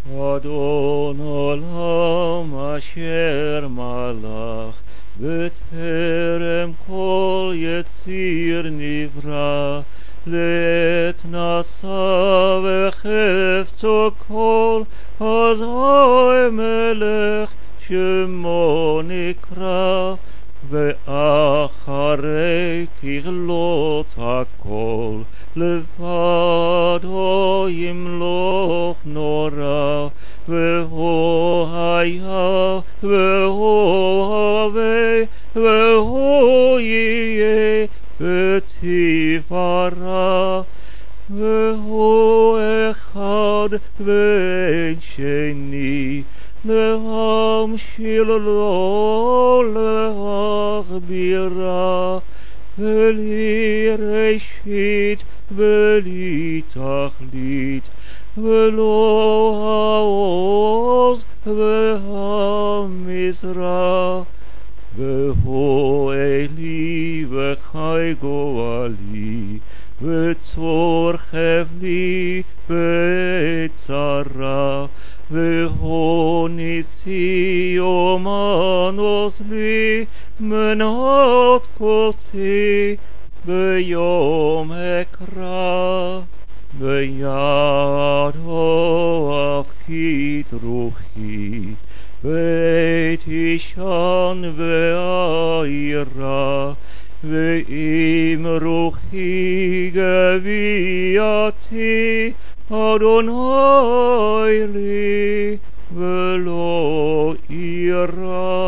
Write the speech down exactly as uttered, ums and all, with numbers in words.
אדון עולם אשר מלך, בטרם כל יציר נברא, לעת נשא וחפצו כל, אזי מלך שמו נקרא, ואחרי ככלות הכל, לבדו ימלוך נורא, והוא היה, והוא הווה, והוא יהיה בתפארה, והוא אחד ואין שני, להמשיל לו להכבירה, בלי ראשית בלי תכלית, ולא העוז והמזרע. והוא אלי וחי גואלי, וצור חבלי בצרה, והוא ניסי ומנוס לי, מנת קוצי ביום אקרא. בידו אפקית רוחי, ותישן ואירה, ואם רוחי גוויתי, אדוני לי ולא אירה.